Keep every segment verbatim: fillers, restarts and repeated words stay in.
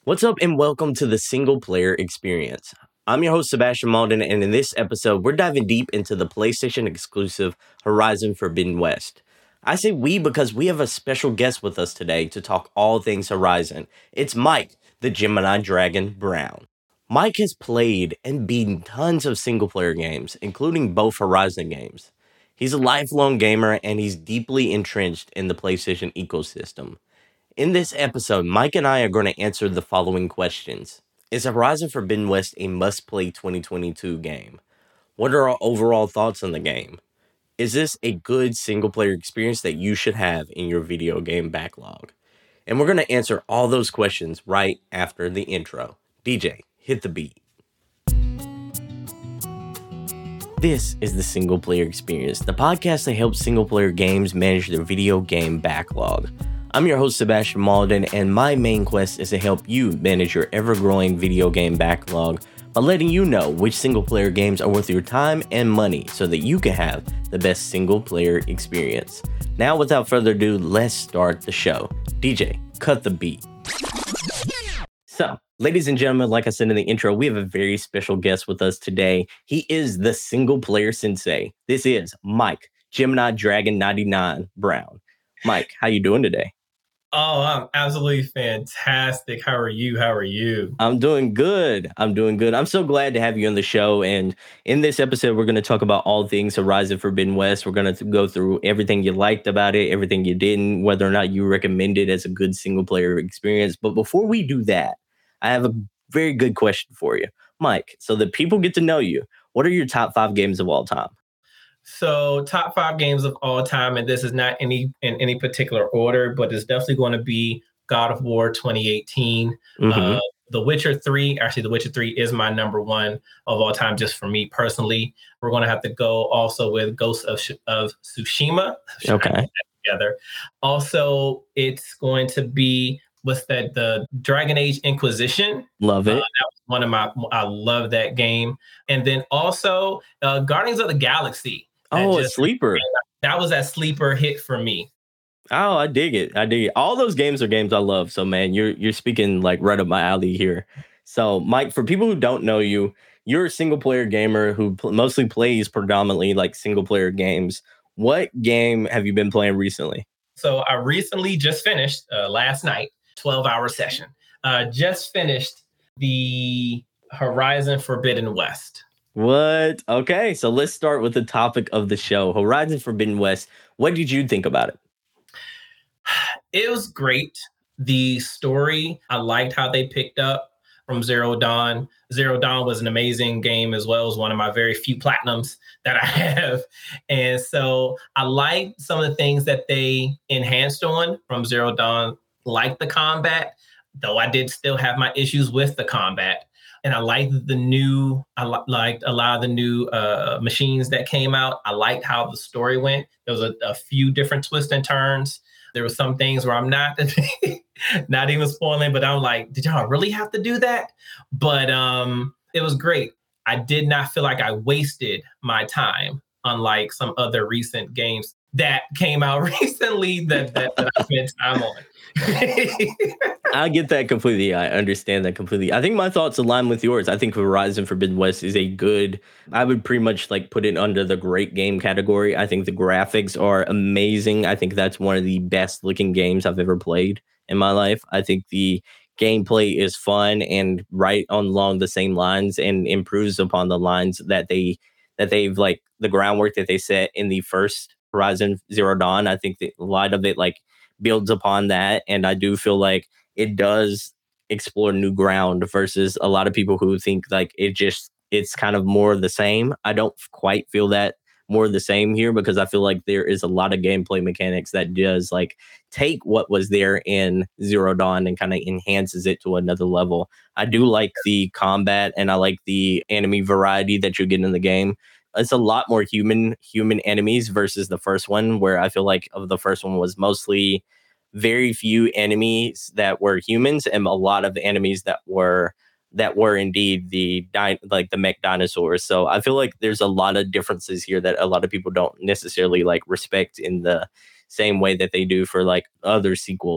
What's up, and welcome to the Single Player Experience. I'm your host, Sebastian Malden, and in this episode, we're diving deep into the PlayStation exclusive Horizon Forbidden West. I say we because we have a special guest with us today to talk all things Horizon. It's Mike, the Gemini Dragon Brown. Mike has played and beaten tons of single player games, including both Horizon games. He's a lifelong gamer, and he's deeply entrenched in the PlayStation ecosystem. In this episode, Mike and I are going to answer the following questions. Is Horizon Forbidden West a must-play twenty twenty-two game? What are our overall thoughts on the game? Is this a good single-player experience that you should have in your video game backlog? And we're going to answer all those questions right after the intro. D J, hit the beat. This is the Single Player Experience, the podcast that helps single-player games manage their video game backlog. I'm your host, Sebastian Malden, and my main quest is to help you manage your ever-growing video game backlog by letting you know which single-player games are worth your time and money so that you can have the best single-player experience. Now, without further ado, let's start the show. D J, cut the beat. So, ladies and gentlemen, like I said in the intro, we have a very special guest with us today. He is the single-player sensei. This is Mike, Gemini Dragon ninety-nine Brown. Mike, how you doing today? Oh, I'm absolutely fantastic. How are you? How are you? I'm doing good. I'm doing good. I'm so glad to have you on the show. And in this episode, we're going to talk about all things Horizon Forbidden West. We're going to go through everything you liked about it, everything you didn't, whether or not you recommend it as a good single player experience. But before we do that, I have a very good question for you, Mike. So that people get to know you, what are your top five games of all time? So top five games of all time, and this is not any in any particular order, but it's definitely going to be God of War twenty eighteen. Mm-hmm. Uh, The Witcher three, actually The Witcher three is my number one of all time, just for me personally. We're going to have to go also with Ghost of, of Tsushima. Okay. Together. Also, it's going to be, what's that? The Dragon Age Inquisition. Love it. Uh, that was one of my, I love that game. And then also uh, Guardians of the Galaxy. Oh, a sleeper. That was that sleeper hit for me. Oh, I dig it. I dig it. All those games are games I love. So, man, you're you're speaking like right up my alley here. So, Mike, for people who don't know you, you're a single player gamer who pl- mostly plays predominantly like single player games. What game have you been playing recently? So, I recently just finished uh, last night, twelve hour session. Uh, just finished the Horizon Forbidden West. What? Okay, so let's start with the topic of the show, Horizon Forbidden West. What did you think about it? It was great. The story, I liked how they picked up from Zero Dawn. Zero Dawn was an amazing game as well. It was one of my very few platinums that I have. And so I liked some of the things that they enhanced on from Zero Dawn, like the combat, though I did still have my issues with the combat. And I liked the new, I li- liked a lot of the new uh, machines that came out. I liked how the story went. There was a, a few different twists and turns. There were some things where I'm not, not even spoiling, but I'm like, did y'all really have to do that? But um, it was great. I did not feel like I wasted my time, unlike some other recent games that came out recently that, that, that I spent time on. I get that completely. I understand that completely. I think my thoughts align with yours. I think Horizon Forbidden West is a good, I would pretty much like put it under the great game category. I think the graphics are amazing. I think that's one of the best looking games I've ever played in my life. I think the gameplay is fun and right on along the same lines and improves upon the lines that they, that they've like the groundwork that they set in the first Horizon Zero Dawn. I think that a lot of it like builds upon that. And I do feel like it does explore new ground versus a lot of people who think like it just, it's kind of more of the same. I don't quite feel that more of the same here because I feel like there is a lot of gameplay mechanics that does like take what was there in Zero Dawn and kind of enhances it to another level. I do like the combat and I like the enemy variety that you get in the game. It's a lot more human human enemies versus the first one, where I feel like of the first one was mostly very few enemies that were humans and a lot of the enemies that were that were indeed the di- like the mech dinosaurs. So I feel like there's a lot of differences here that a lot of people don't necessarily like respect in the same way that they do for like other sequels.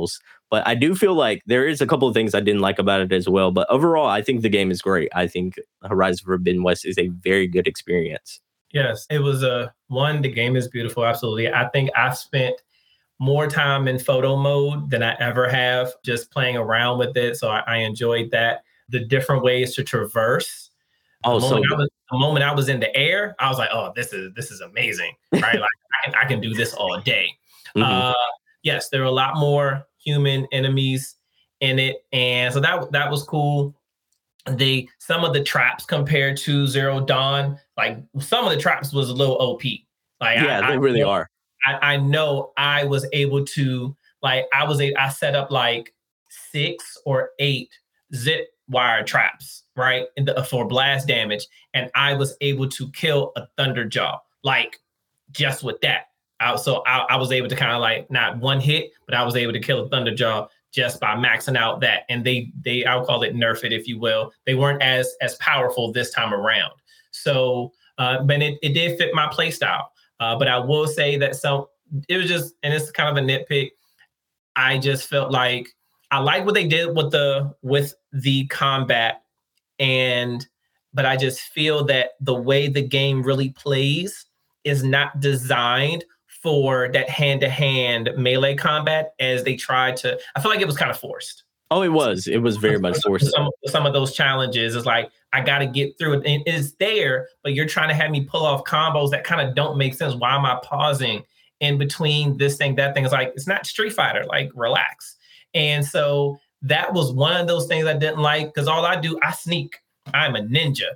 But I do feel like there is a couple of things I didn't like about it as well. But overall, I think the game is great. I think Horizon Forbidden West is a very good experience. Yes, it was a one. The game is beautiful. Absolutely. I think I've spent more time in photo mode than I ever have just playing around with it. So I, I enjoyed that. The different ways to traverse. The, Oh, so moment I was, the moment I was in the air, I was like, "Oh, this is this is amazing!" Right? Like I can, I can do this all day. mhm. Uh, yes, there are a lot more human enemies in it, and so that that was cool. They some of the traps compared to Zero Dawn, like some of the traps was a little O P. Like yeah, I, they I really are. I, I know I was able to like I was a I set up like six or eight zip wire traps, right, in the, for blast damage, and I was able to kill a Thunderjaw like just with that. I, so I, I was able to kind of like not one hit, but I was able to kill a Thunderjaw just by maxing out that. And they they I'll call it nerf it, if you will. They weren't as as powerful this time around. So, uh, but it, it did fit my play style. Uh, but I will say that some it was just, and it's kind of a nitpick. I just felt like I like what they did with the with the combat, and but I just feel that the way the game really plays is not designed for that hand-to-hand melee combat as they tried to. I feel like it was kind of forced. Oh, it was. It was very much forced. Some, some of those challenges is like, I got to get through it. And it's there, but you're trying to have me pull off combos that kind of don't make sense. Why am I pausing in between this thing, that thing? It's like, it's not Street Fighter, like relax. And so that was one of those things I didn't like, because all I do, I sneak. I'm a ninja.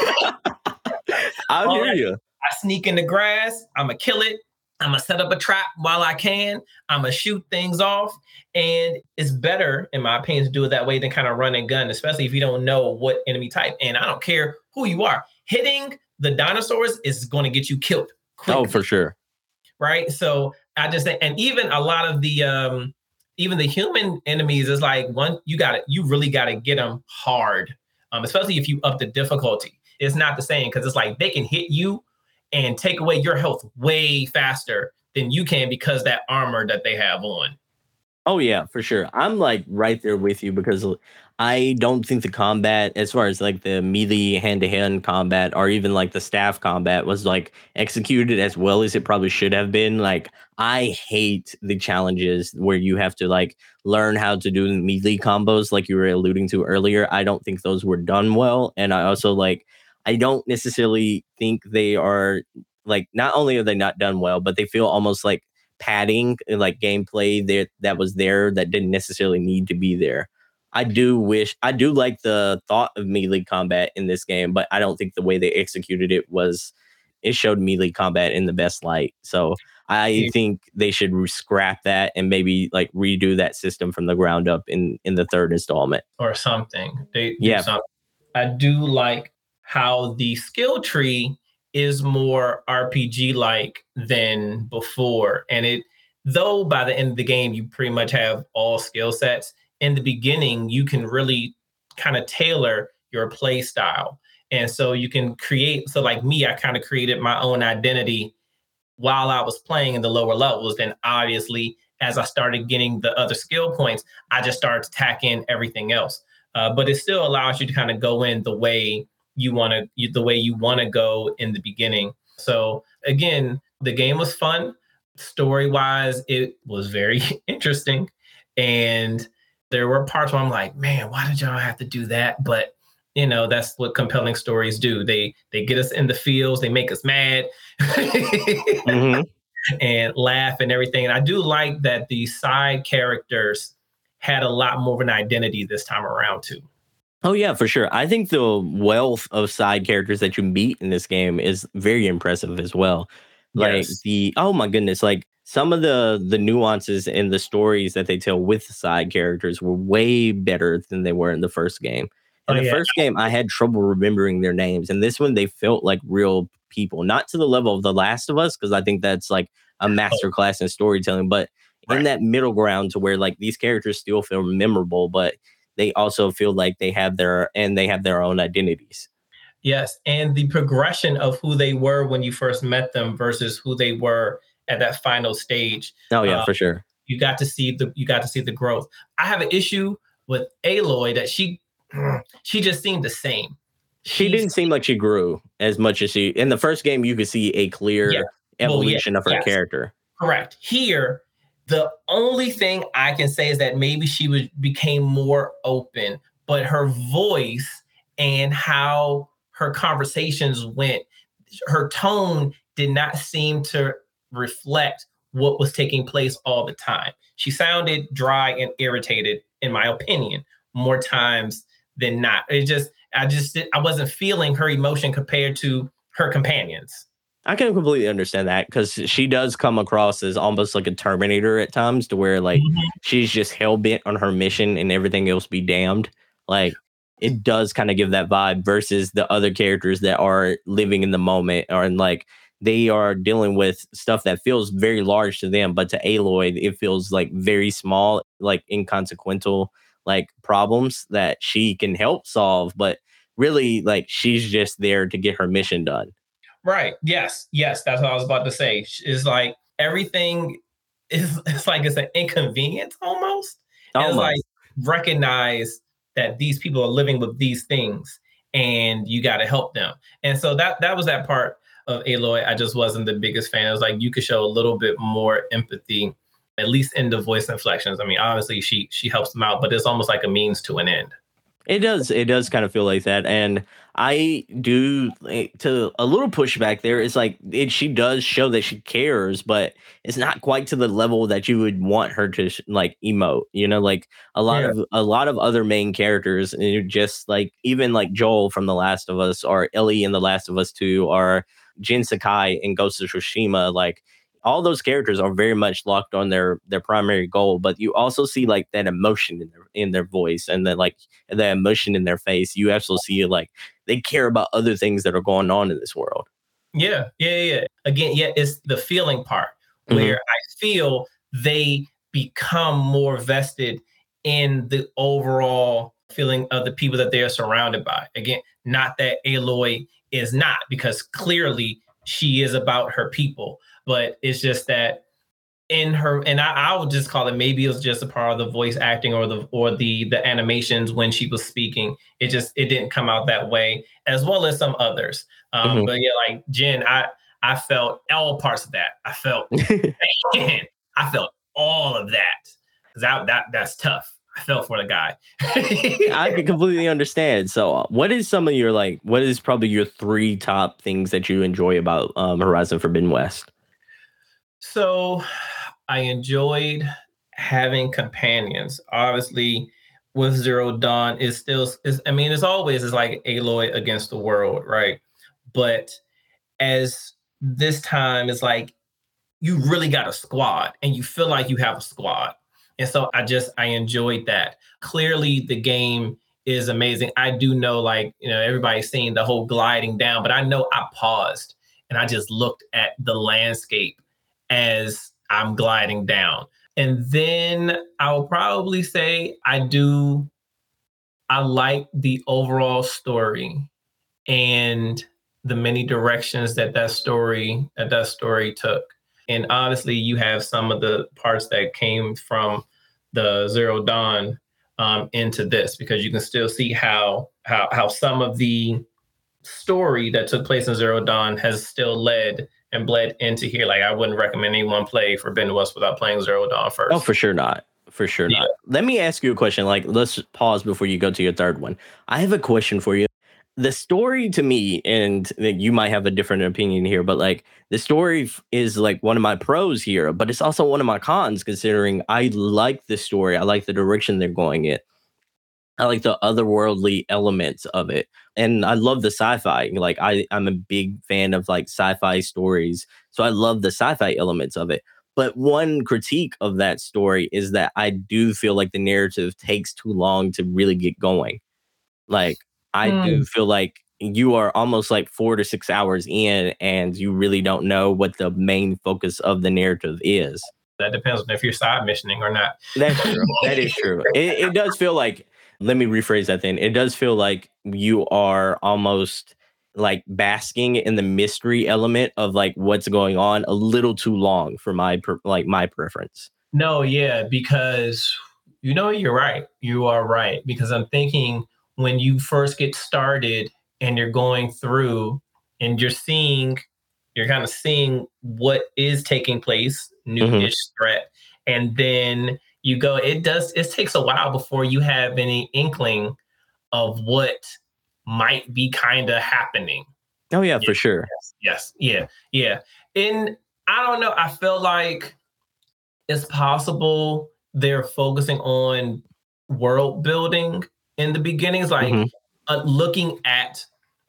I hear I, you. I sneak in the grass. I'm going to kill it. I'm going to set up a trap while I can. I'm going to shoot things off. And it's better, in my opinion, to do it that way than kind of run and gun, especially if you don't know what enemy type. And I don't care who you are. Hitting the dinosaurs is going to get you killed quickly. Oh, for sure. Right? So I just think, and even a lot of the, um, even the human enemies is like, one, you got to, you really got to get them hard, um, especially if you up the difficulty. It's not the same, because it's like they can hit you and take away your health way faster than you can because that armor that they have on. Oh, yeah, for sure. I'm like right there with you, because I don't think the combat, as far as like the melee hand-to-hand combat or even like the staff combat, was like executed as well as it probably should have been. Like, I hate the challenges where you have to like learn how to do melee combos like you were alluding to earlier. I don't think those were done well. And I also like, I don't necessarily think they are like, not only are they not done well, but they feel almost like padding, like gameplay that that was there that didn't necessarily need to be there. I do wish, I do like the thought of melee combat in this game, but I don't think the way they executed it was, it showed melee combat in the best light. So I yeah. think they should scrap that and maybe like redo that system from the ground up in, in the third installment. Or something. They yeah. Something. I do like how the skill tree is more R P G-like than before. And it, though by the end of the game, you pretty much have all skill sets, in the beginning, you can really kind of tailor your play style. And so you can create, so like me, I kind of created my own identity while I was playing in the lower levels. Then obviously, as I started getting the other skill points, I just started attacking everything else. Uh, but it still allows you to kind of go in the way you want to, the way you want to go in the beginning. So again, the game was fun. Story-wise, it was very interesting. And there were parts where I'm like, man, why did y'all have to do that? But you know, that's what compelling stories do. They they get us in the feels, they make us mad, mm-hmm. and laugh and everything. And I do like that the side characters had a lot more of an identity this time around too. Oh, yeah, for sure. I think the wealth of side characters that you meet in this game is very impressive as well. Like yes. the, oh my goodness, like some of the the nuances in the stories that they tell with the side characters were way better than they were in the first game. In oh, the yeah. first game, I had trouble remembering their names. And this one, they felt like real people, not to the level of The Last of Us, because I think that's like a masterclass in storytelling, but right. in that middle ground to where like these characters still feel memorable, but they also feel like they have their, and they have their own identities. Yes. And the progression of who they were when you first met them versus who they were at that final stage. Oh, yeah, uh, for sure. You got to see the you got to see the growth. I have an issue with Aloy that she she just seemed the same. She She's didn't seem like she grew as much as she in the first game. You could see a yeah. clear Well, yeah, evolution of her yes, character. correct. Here, the only thing I can say is that maybe she was became more open, but her voice and how her conversations went, her tone did not seem to reflect what was taking place all the time. She sounded dry and irritated, in my opinion, more times than not. It just, I just, I wasn't feeling her emotion compared to her companions. I can completely understand that because she does come across as almost like a Terminator at times, to where like Mhm. she's just hell bent on her mission and everything else be damned. Like it does kind of give that vibe versus the other characters that are living in the moment or and like they are dealing with stuff that feels very large to them, but to Aloy it feels like very small, like inconsequential, like problems that she can help solve, but really like she's just there to get her mission done. Right. Yes. Yes. That's what I was about to say. It's like everything is, it's like it's an inconvenience almost. And it's like Almost. recognize that these people are living with these things and you got to help them. And so that that was that part of Aloy. I just wasn't the biggest fan. It was like you could show a little bit more empathy, at least in the voice inflections. I mean, obviously she she helps them out, but it's almost like a means to an end. It does. It does kind of feel like that, and I do like, to a little pushback there. It's like it, she does show that she cares, but it's not quite to the level that you would want her to sh- like emote. You know, like a lot Yeah. of a lot of other main characters, and you're just like even like Joel from The Last of Us, or Ellie in The Last of Us Two, or Jin Sakai in Ghost of Tsushima. Like all those characters are very much locked on their their primary goal, but you also see like that emotion in their in their voice and then like the emotion in their face. You also see like they care about other things that are going on in this world. Yeah, yeah, yeah. yeah. Again, yeah, it's the feeling part where Mhm. I feel they become more vested in the overall feeling of the people that they are surrounded by. Again, not that Aloy is not, because clearly she is about her people, but it's just that in her, and I, I would just call it, maybe it was just a part of the voice acting or the or the the animations when she was speaking. It just it didn't come out that way, as well as some others. Um, Mhm. but yeah, like Jen, I I felt all parts of that. I felt man, I felt all of that. That that that's tough. I felt for the guy. I can completely understand. So, uh, what is some of your like? What is probably your three top things that you enjoy about um, Horizon Forbidden West? So I enjoyed having companions. Obviously, with Zero Dawn, it's still is I mean, it's always it's like Aloy against the world, right? But as this time is like you really got a squad and you feel like you have a squad. And so I just I enjoyed that. Clearly the game is amazing. I do know, like, you know, everybody's seeing the whole gliding down, but I know I paused and I just looked at the landscape as I'm gliding down. And then I will probably say I do I like the overall story and the many directions that that story that that story took. And honestly, you have some of the parts that came from the Zero Dawn um, into this, because you can still see how how how some of the story that took place in Zero Dawn has still led and bled into here. Like I wouldn't recommend anyone play Forbidden West without playing Zero Dawn Oh, first. for sure not. For sure Yeah. not. Let me ask you a question. Like, let's pause before you go to your third one. I have a question for you. The story to me, and you might have a different opinion here, but like the story f- is like one of my pros here, but it's also one of my cons considering I like the story. I like the direction they're going in. I like the otherworldly elements of it. And I love the sci-fi. Like I, I'm a big fan of like sci-fi stories. So I love the sci-fi elements of it. But one critique of that story is that I do feel like the narrative takes too long to really get going. Like I do Hmm. feel like you are almost like four to six hours in and you really don't know what the main focus of the narrative is. That depends on if you're side missioning or not. That's true. That is true. It, it does feel like, let me rephrase that then. It does feel like you are almost like basking in the mystery element of like what's going on a little too long for my, per- like my preference. No, yeah, because you know, you're right. You are right. Because I'm thinking when you first get started and you're going through and you're seeing, you're kind of seeing what is taking place, Hmm. new-ish threat, and then you go, it does, it takes a while before you have any inkling of what might be kind of happening. Oh yeah, Yes, for sure. yes, yes, yeah, yeah. And I don't know, I feel like it's possible they're focusing on world building in the beginnings, like Hmm. uh, looking at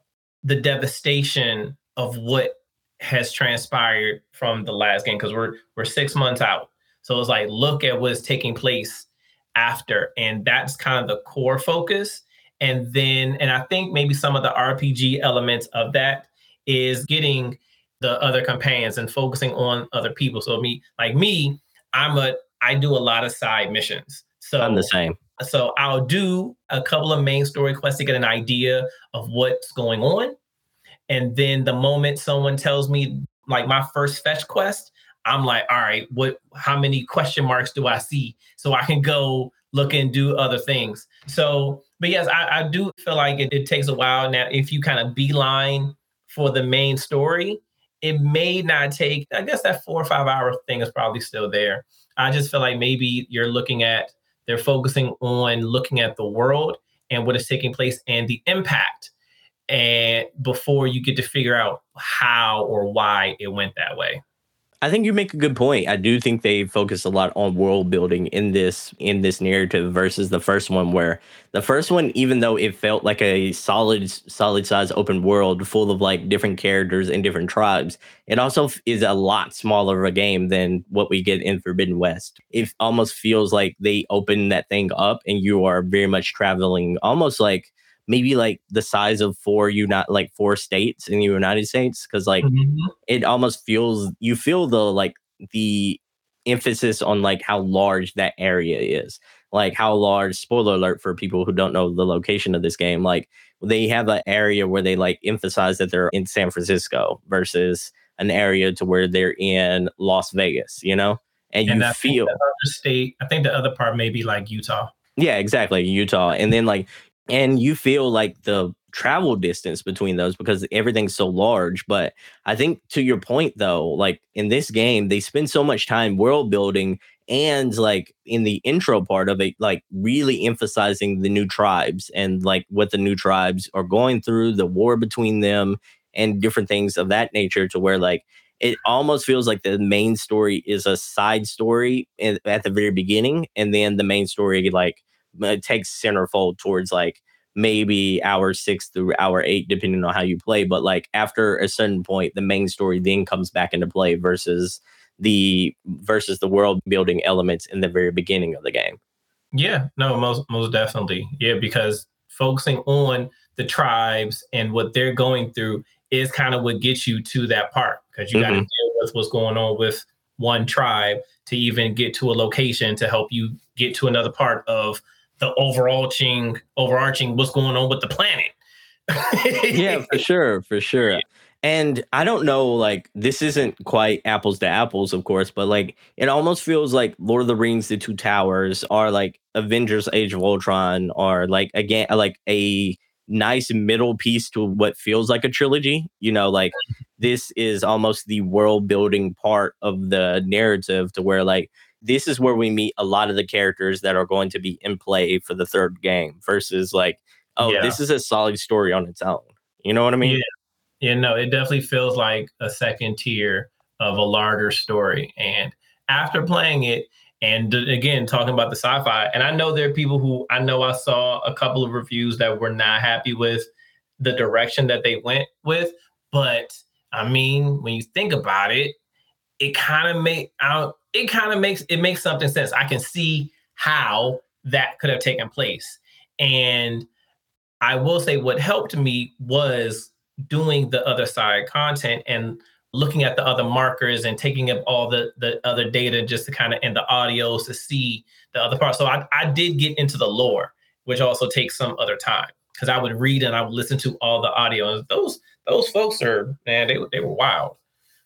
the devastation of what has transpired from the last game because we're we're six months out. So it's like look at what's taking place after, and that's kind of the core focus. And then, and I think maybe some of the R P G elements of that is getting the other companions and focusing on other people. So me, like me, I'm a I do a lot of side missions. I'm the So same. so I'll do a couple of main story quests to get an idea of what's going on. And then the moment someone tells me like my first fetch quest, I'm like, all right, what how many question marks do I see? So I can go look and do other things. So, but yes, I, I do feel like it, it takes a while. Now, if you kind of beeline for the main story, it may not take, I guess that four or five hour thing is probably still there. I just feel like maybe you're looking at, they're focusing on looking at the world and what is taking place and the impact and before you get to figure out how or why it went that way. I think you make a good point. I do think they focus a lot on world building in this in this narrative versus the first one, where the first one, even though it felt like a solid solid size open world full of like different characters and different tribes, it also f- is a lot smaller of a game than what we get in Forbidden West. It almost feels like they open that thing up and you are very much traveling almost like maybe like the size of four you not like four states in the United States, because like Mhm. it almost feels, you feel the like the emphasis on like how large that area is, like how large, spoiler alert for people who don't know the location of this game, like they have an area where they like emphasize that they're in San Francisco versus an area to where they're in Las Vegas, you know, and you And I think the feel, other state, I think the other part may be like Utah. yeah, exactly, Utah. And then like, and you feel like the travel distance between those because everything's so large. But I think to your point though, like in this game, they spend so much time world building and like in the intro part of it, like really emphasizing the new tribes and like what the new tribes are going through, the war between them, and different things of that nature, to where like it almost feels like the main story is a side story in, at the very beginning, and then the main story like uh, takes centerfold towards like maybe hour six through hour eight, depending on how you play. But like after a certain point, the main story then comes back into play versus the versus the world building elements in the very beginning of the game. Yeah, no, most most definitely. Yeah, because focusing on the tribes and what they're going through is kind of what gets you to that part because you got to Hmm. deal with what's going on with one tribe to even get to a location to help you get to another part of the overarching overarching what's going on with the planet. Yeah, for sure, for sure. And I don't know, like this isn't quite apples to apples, of course, but like it almost feels like Lord of the Rings: The Two Towers, or like Avengers: Age of Ultron, or like again like a nice middle piece to what feels like a trilogy. You know, like this is almost the world building part of the narrative, to where like this is where we meet a lot of the characters that are going to be in play for the third game versus like, oh, Yeah, this is a solid story on its own. You know what I yeah, mean? yeah. No, it definitely feels like a second tier of a larger story. And after playing it, and d- again talking about the sci-fi, and I know there are people who I know I saw a couple of reviews that were not happy with the direction that they went with, but I mean, when you think about it, it kind of make out it kind of makes it makes something sense. I can see how that could have taken place. And I will say what helped me was doing the other side content and looking at the other markers and taking up all the the other data just to kind of and the audios to see the other part. So I, I did get into the lore, which also takes some other time because I would read and I would listen to all the audio. And those those folks are man, they they were wild.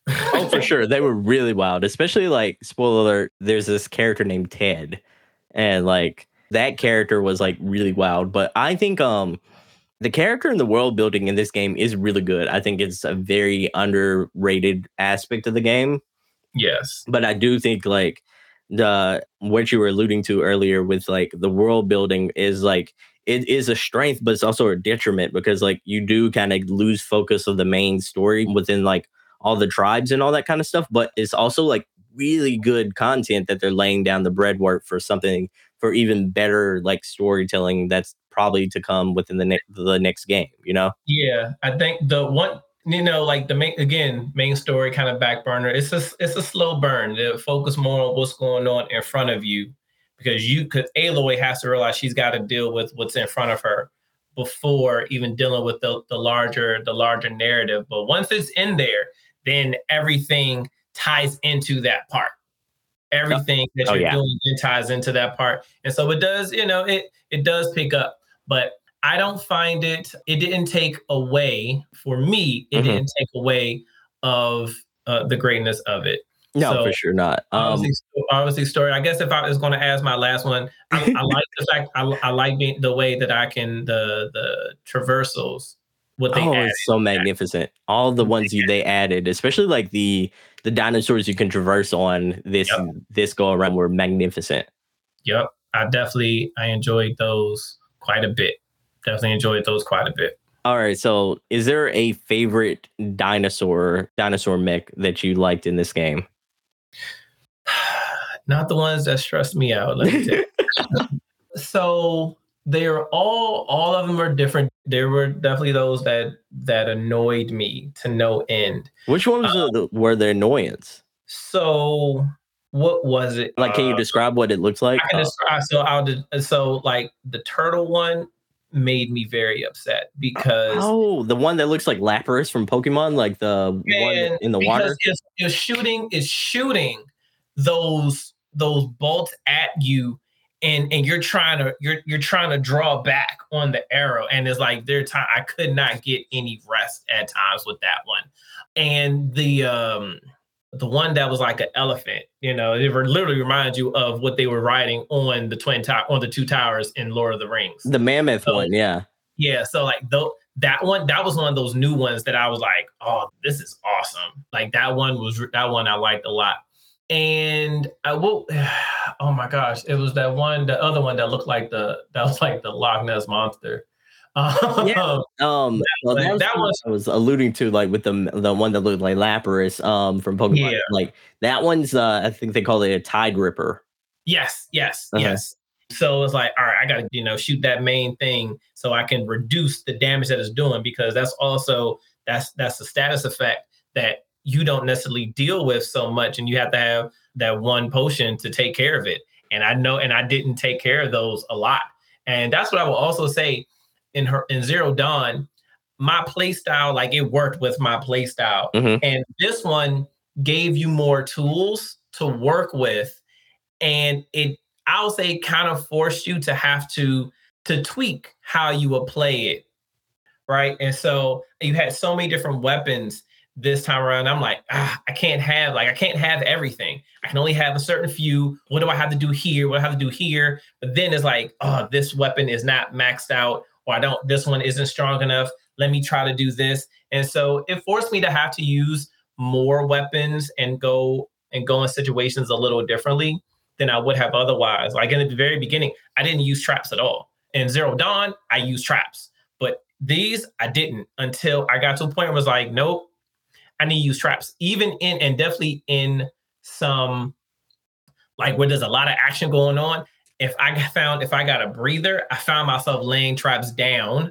Oh, for sure. They were really wild, especially like spoiler alert, there's this character named Ted. And like that character was like really wild. But I think um the character and the world building in this game is really good. I think it's a very underrated aspect of the game. Yes. But I do think like the what you were alluding to earlier with like the world building is like it is a strength, but it's also a detriment because like you do kind of lose focus of the main story within like all the tribes and all that kind of stuff. But it's also like really good content that they're laying down the breadwork for something for even better like storytelling that's probably to come within the next the next game, you know? Yeah, I think the one, you know, like the main, again, main story kind of back burner. It's a it's a slow burn. They focus more on what's going on in front of you, because you could Aloy has to realize she's got to deal with what's in front of her before even dealing with the the larger the larger narrative. But once it's in there, then everything ties into that part. Everything that Oh you're yeah. doing then ties into that part, and so it does. You know, it it does pick up, but I don't find it. It didn't take away for me. It Hmm. didn't take away of uh, the greatness of it. No, So for sure not. Um obviously, obviously, story. I guess if I was going to ask my last one, I, I like the fact I, I like being, the way that I can the the traversals, what they Oh, added. it's so magnificent. All the ones you they added, especially like the the dinosaurs you can traverse on this Yep, this go around were magnificent. yep. I definitely I enjoyed those quite a bit. Definitely enjoyed those quite a bit. All right, so is there a favorite dinosaur dinosaur mech that you liked in this game? Not the ones that stress me out. Let me tell you. So they're all all of them are different. There were definitely those that that annoyed me to no end. Which Uh, ones are the, were the annoyance? so what was it? Like, can you Uh, describe what it looks like? I can Uh, describe. So I'll de- so like the turtle one made me very upset because oh, the one that looks like Lapras from Pokemon, like the one man, in the because water. it's, it's shooting is shooting those those bolts at you, and and you're trying to you're you're trying to draw back on the arrow, and it's like there time I could not get any rest at times with that one. And the um the one that was like an elephant, you know, it literally reminds you of what they were riding on the twin tower on the two towers in Lord of the Rings. The mammoth So one, yeah. yeah, so like though that one, that was one of those new ones that I was like, oh, this is awesome. Like that one was that one I liked a lot. And I will, oh my gosh, it was that one, the other one that looked like the that was like the Loch Ness monster. Yeah. Um, Um, well, that but was that what was I was alluding to, like with the the one that looked like Lapras, um, from Pokemon. yeah, Like that one's, uh, I think they call it a Tide Ripper. yes, yes, Uh-huh. yes. So it's like, all right, I gotta, you know, shoot that main thing so I can reduce the damage that it's doing, because that's also that's that's the status effect that you don't necessarily deal with so much, and you have to have that one potion to take care of it. And I know, and I didn't take care of those a lot. And that's what I will also say in her in Zero Dawn, my play style, like it worked with my play style. Hmm. And this one gave you more tools to work with, and it I'll say kind of forced you to have to to tweak how you would play it, right? And so you had so many different weapons this time around. I'm like, ah, I can't have like I can't have everything. I can only have a certain few. What do I have to do here? What do I have to do here? But then it's like, oh, this weapon is not maxed out, or I don't. This one isn't strong enough. Let me try to do this. And so it forced me to have to use more weapons and go and go in situations a little differently than I would have otherwise. Like in the very beginning, I didn't use traps at all. In Zero Dawn, I used traps, but these I didn't until I got to a point where it was like, nope, I need to use traps. Even in and definitely in some like where there's a lot of action going on. If I found if I got a breather, I found myself laying traps down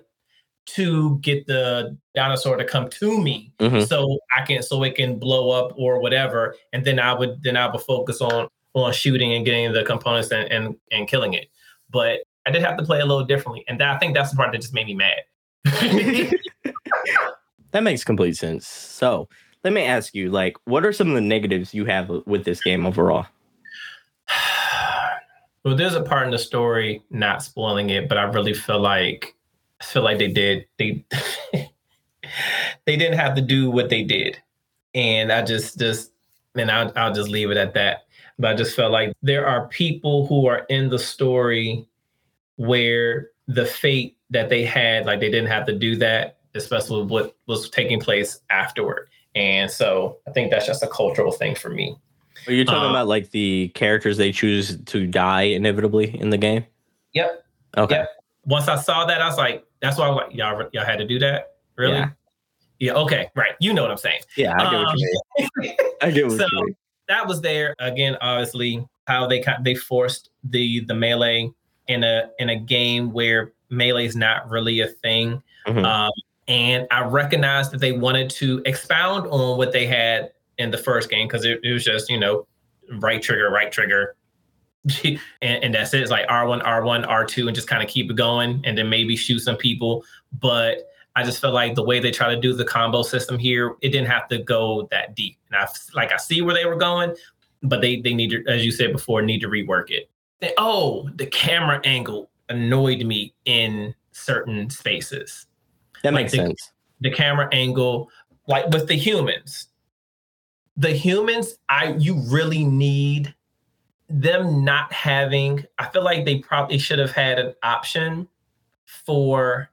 to get the dinosaur to come to me Hmm. so I can so it can blow up or whatever. And then I would then I would focus on on shooting and getting the components and and, and killing it. But I did have to play a little differently. And that, I think that's the part that just made me mad. That makes complete sense. So let me ask you, like, what are some of the negatives you have with this game overall? Well, there's a part in the story, not spoiling it, but I really feel like I feel like they did they they didn't have to do what they did. And I just just and I'll I'll just leave it at that. But I just felt like there are people who are in the story where the fate that they had, like they didn't have to do that, especially with what was taking place afterward. And so I think that's just a cultural thing for me. Are you talking Um, about like the characters they choose to die inevitably in the game? yep. Okay. Yep. Once I saw that, I was like, that's why I was like, y'all, y'all had to do that? Really? Yeah. Yeah. Okay. Right. You know what I'm saying. Yeah, I get what Um, you mean. I get what so you mean. that was there again. Obviously, how they kind they forced the the melee in a in a game where melee is not really a thing. Mhm. Um, and I recognized that they wanted to expound on what they had in the first game because it, it was just you know right trigger, right trigger, and, and that's it. It's like R one, R one, R two, and just kind of keep it going, and then maybe shoot some people. But I just felt like the way they try to do the combo system here, it didn't have to go that deep. And I like I see where they were going, but they they need to, as you said before, need to rework it. They, oh, the camera angle annoyed me in certain spaces. That Like makes the, sense. the camera angle, like with the humans. The humans, I you really need them not having. I feel like they probably should have had an option for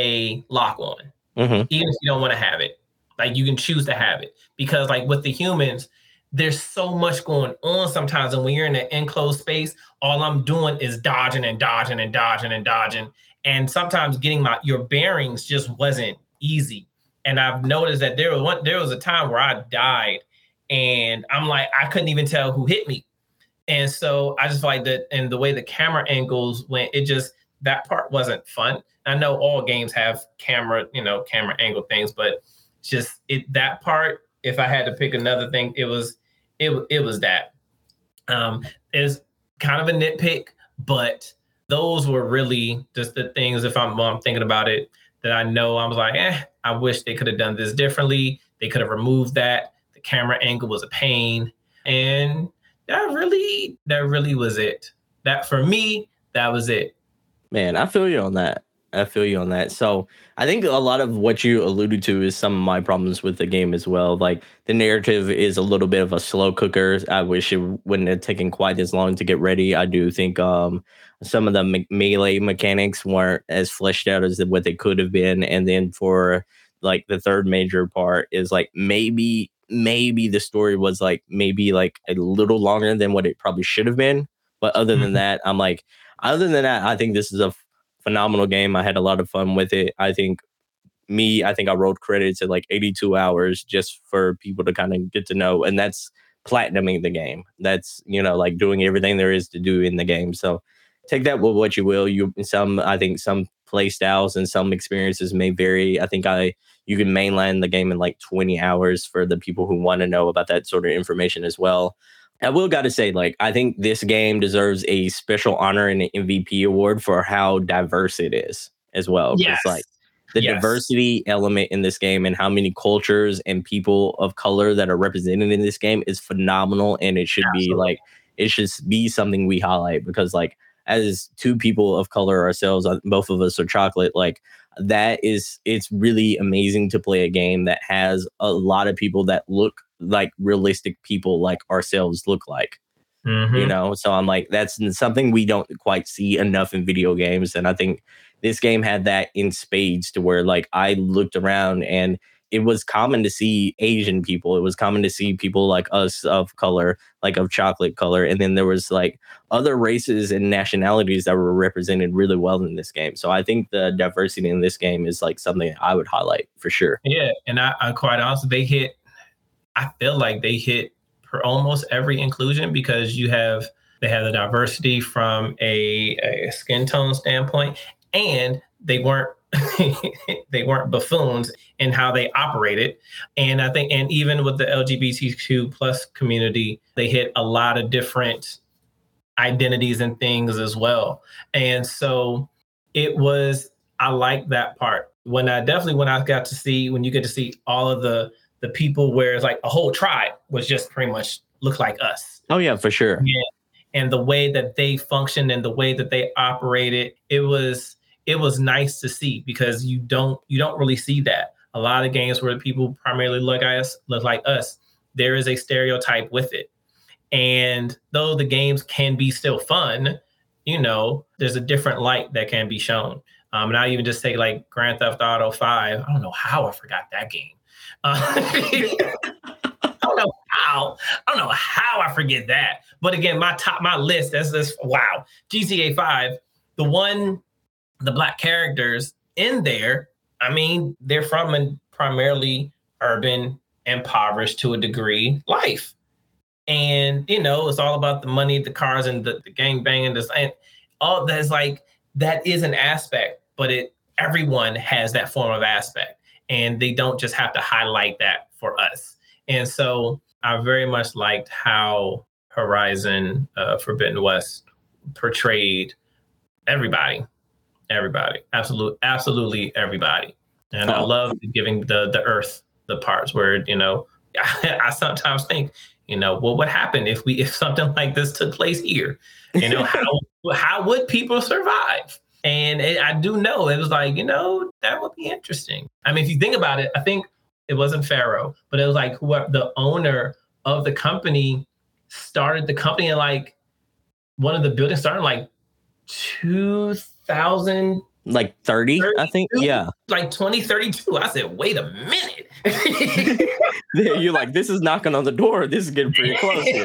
a lock on, hmm even if you don't want to have it. Like you can choose to have it because, like with the humans, there's so much going on sometimes, and when you're in an enclosed space, all I'm doing is dodging and dodging and dodging and dodging, and sometimes getting my your bearings just wasn't easy. And I've noticed that there was one there was a time where I died, and I'm like I couldn't even tell who hit me. And so I just feel like that, and the way the camera angles went, it just that part wasn't fun. I know all games have camera, you know, camera angle things, but just it that part. If I had to pick another thing, it was it it was that. Um, is kind of a nitpick, but those were really just the things. If I'm, I'm thinking about it, that I know I was like, eh, I wish they could have done this differently. They could have removed that. The camera angle was a pain, and that really that really was it. That for me, that was it. Man, I feel you on that. I feel you on that. So I think a lot of what you alluded to is some of my problems with the game as well. Like the narrative is a little bit of a slow cooker. I wish it wouldn't have taken quite as long to get ready. I do think um, some of the me- melee mechanics weren't as fleshed out as what they could have been. And then for like the third major part is like maybe maybe the story was like maybe like a little longer than what it probably should have been. But other than Mhm. that, I'm like other than that, I think this is a phenomenal game. I had a lot of fun with it. I think me, I think I wrote credits at like eighty-two hours just for people to kind of get to know. And that's platinuming the game. That's, you know, like doing everything there is to do in the game. So take that with what you will. You some I think some play styles and some experiences may vary. I think I you can mainline the game in like twenty hours for the people who want to know about that sort of information as well. I will got to say, like, I think this game deserves a special honor and an M V P award for how diverse it is as well. Because, Yes. like, the Yes. diversity element in this game and how many cultures and people of color that are represented in this game is phenomenal. And it should be, Absolutely. like, it should be something we highlight because, like, as two people of color ourselves, uh, both of us are chocolate, like, that is, it's really amazing to play a game that has a lot of people that look like realistic people like ourselves look like, you Mm-hmm. know? So I'm like, that's something we don't quite see enough in video games. And I think this game had that in spades to where like I looked around and it was common to see Asian people. It was common to see people like us of color, like of chocolate color. And then there was like other races and nationalities that were represented really well in this game. So I think the diversity in this game is like something I would highlight for sure. Yeah, and I, I quite honestly, they hit. I feel like they hit for almost every inclusion because you have they have the diversity from a, a skin tone standpoint, and they weren't they weren't buffoons in how they operated. And I think, and even with the L G B T Q plus community, they hit a lot of different identities and things as well. And so it was, I like that part. When I definitely, when I got to see, when you get to see all of the, the people where it's like a whole tribe was just pretty much look like us. Oh yeah, for sure. Yeah. And the way that they functioned and the way that they operated, it was, it was nice to see because you don't, you don't really see that. a lot of games where people primarily look at us, look like us, there is a stereotype with it. And though the games can be still fun, you know, there's a different light that can be shown. Um, and I even just take like Grand Theft Auto five. I don't know how I forgot that game. Uh, I don't know how. I don't know how I forget that. But again, my top, my list, that's this, wow. G T A five, the one, the black characters in there, I mean, they're from a primarily urban, impoverished to a degree life. And, you know, it's all about the money, the cars, and the, the gang banging. This, and all that's like, that is an aspect, but it everyone has that form of aspect. And they don't just have to highlight that for us. And so I very much liked how Horizon uh, Forbidden West portrayed everybody, everybody, absolutely, absolutely everybody. And oh. I love giving the the Earth the parts where, you know, I sometimes think, you know, well, what happened if we if something like this took place here? You know, how how would people survive? And it, I do know it was like, you know, that would be interesting. I mean, if you think about it, I think it wasn't Pharaoh, but it was like whoever the owner of the company started the company in like one of the buildings started in like two thousand. Like thirty, I think. Yeah. Like twenty thirty-two. I said, wait a minute. You're like, this is knocking on the door. This is getting pretty close here.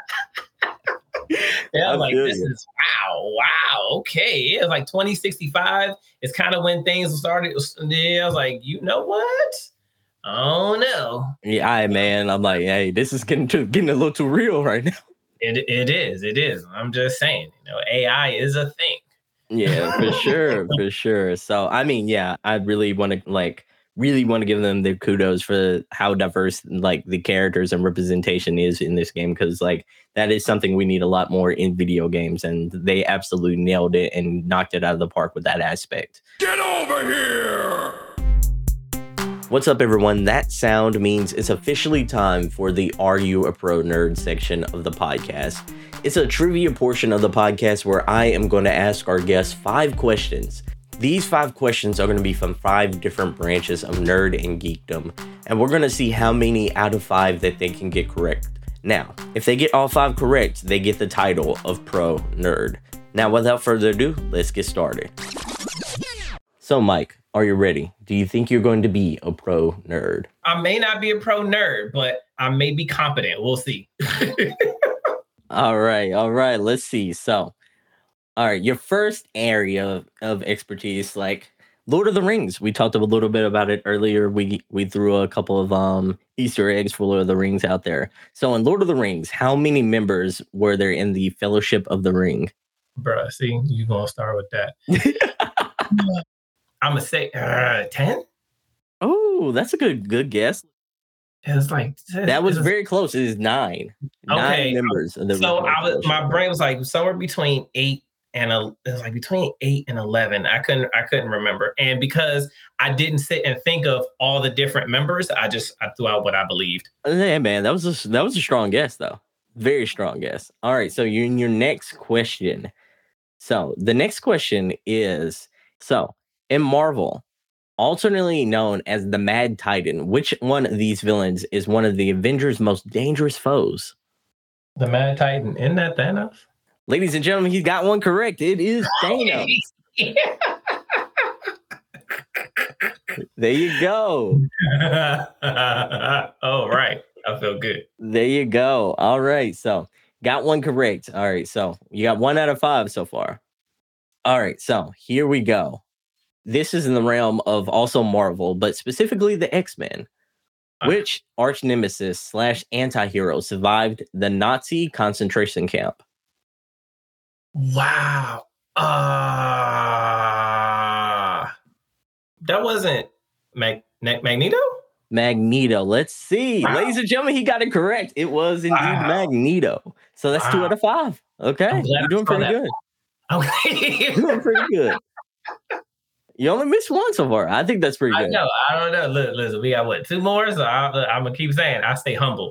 Yeah, I'm like, this is wow, wow, okay. Yeah, it's like twenty sixty-five. It's kind of when things started. Yeah, I was like, you know what? Oh no. Yeah, I man. I'm like, hey, this is getting too, getting a little too real right now. It it is. It is. I'm just saying, you know, A I is a thing. Yeah, for sure, for sure. So, I mean, yeah, I really want to like really want to give them their kudos for how diverse like the characters and representation is in this game, because like that is something we need a lot more in video games, and they absolutely nailed it and knocked it out of the park with that aspect. Get over here! What's up, everyone? That sound means it's officially time for the Are You a Pro Nerd section of the podcast. It's a trivia portion of the podcast where I am going to ask our guests five questions. These five questions are going to be from five different branches of nerd and geekdom, and we're going to see how many out of five that they can get correct. Now, if they get all five correct, they get the title of Pro Nerd. Now, without further ado, let's get started. So, Mike, are you ready? Do you think you're going to be a pro nerd? I may not be a pro nerd, but I may be competent. We'll see. All right. All right. Let's see. So, all right. Your first area of, of expertise, like Lord of the Rings. We talked a little bit about it earlier. We we threw a couple of um Easter eggs for Lord of the Rings out there. So in Lord of the Rings, how many members were there in the Fellowship of the Ring? Bruh, see, you're going to start with that. I'm going to say uh, ten. Oh, that's a good good guess. It was like that was, was very close. It is nine. Okay. Nine members. Of the so I was, my brain was like somewhere between eight and a, it was like between eight and eleven. I couldn't I couldn't remember. And because I didn't sit and think of all the different members, I just I threw out what I believed. Yeah, man, that was a, that was a strong guess though. Very strong guess. All right, so you're in your next question. So the next question is, so in Marvel, alternately known as the Mad Titan, which one of these villains is one of the Avengers' most dangerous foes? The Mad Titan, isn't that Thanos? Ladies and gentlemen, he got one correct. It is Thanos. There you go. Oh, right. I feel good. There you go. All right. So got one correct. All right. So you got one out of five so far. All right. So here we go. This is in the realm of also Marvel, but specifically the X-Men. Which arch nemesis slash anti-hero survived the Nazi concentration camp? Wow. Uh, that wasn't Mag- Magneto? Magneto. Let's see. Wow. Ladies and gentlemen, he got it correct. It was indeed wow. Magneto. So that's wow. two out of five. Okay. You're doing pretty good. Okay. You're doing pretty good. You only missed one so far. I think that's pretty good. I know. I don't know. Listen, listen we got what? Two more? So I, I'm going to keep saying I stay humble.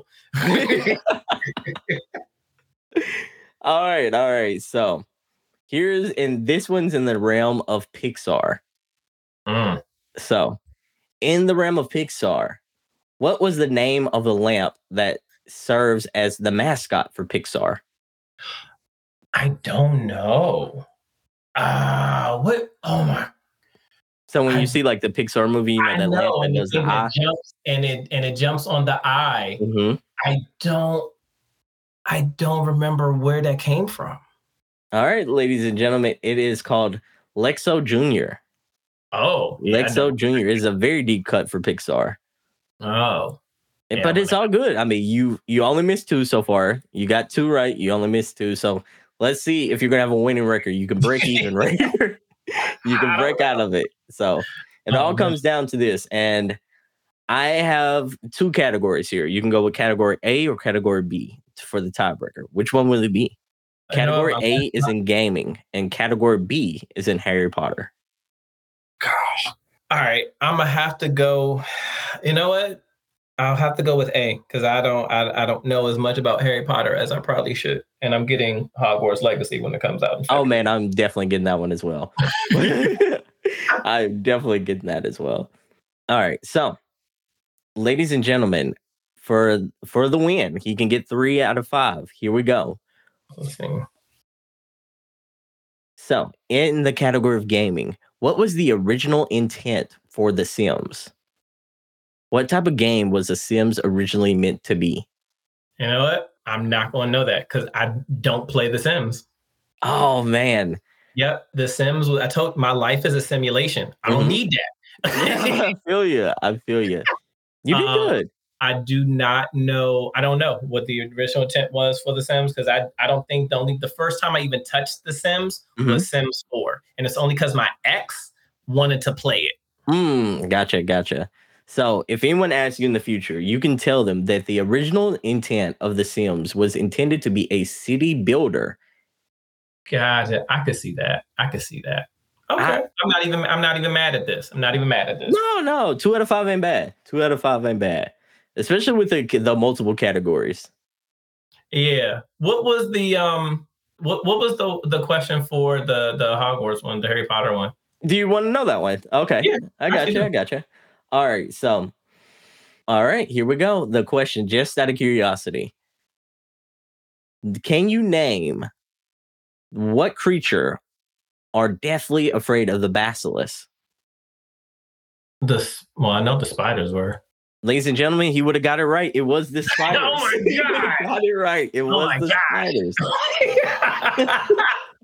All right. All right. So here's, and this one's in the realm of Pixar. Mm. So in the realm of Pixar, what was the name of the lamp that serves as the mascot for Pixar? I don't know. Ah, uh, what? Oh my! So when I, you see like the Pixar movie, you know I that lamp know, that and the does the thing eye. that jumps and it and it jumps on the eye. Mm-hmm. I don't. I don't remember where that came from. All right, ladies and gentlemen, it is called Lexo Junior Oh, yeah, Lexo Junior is a very deep cut for Pixar. Oh, yeah, but well, it's all good. I mean, you you only missed two so far. You got two right. You only missed two. So let's see if you're gonna have a winning record. You can break even right here. You can break out of it. So it Oh, all man. comes down to this. And I have two categories here. You can go with category A or category B for the tiebreaker. Which one will it be? I know Category I'm- A is in gaming, and category B is in Harry Potter. Gosh. All right, I'm gonna have to go. You know what? I'll have to go with A because I don't I, I don't know as much about Harry Potter as I probably should, and I'm getting Hogwarts Legacy when it comes out. Oh man, I'm definitely getting that one as well. I'm definitely getting that as well. All right, so ladies and gentlemen, for for the win, he can get three out of five. Here we go. Let's see. So, in the category of gaming, what was the original intent for The Sims? What type of game was The Sims originally meant to be? You know what? I'm not going to know that because I don't play The Sims. Oh man. Yep, The Sims. I told my life is a simulation. I don't mm-hmm. need that. I feel you. I feel you. You did um, good. I do not know. I don't know what the original intent was for The Sims because I, I don't think the only the first time I even touched The Sims mm-hmm. was Sims four, and it's only because my ex wanted to play it. Mm, gotcha, gotcha. So if anyone asks you in the future, you can tell them that the original intent of The Sims was intended to be a city builder. Gotcha. I could see that. I could see that. Okay. I, I'm not even. I'm not even mad at this. I'm not even mad at this. No, no. Two out of five ain't bad. Two out of five ain't bad. Especially with the the multiple categories. Yeah. What was the um? What What was the the question for the the Hogwarts one, the Harry Potter one? Do you want to know that one? Okay. Yeah, I got you. I got you. All right. So, all right. Here we go. The question, just out of curiosity, can you name what creature are deathly afraid of the basilisk? The well, I know the spiders were. Ladies and gentlemen, he would have got it right. It was the spiders. Oh my god! Got it right. It oh was my the god. spiders.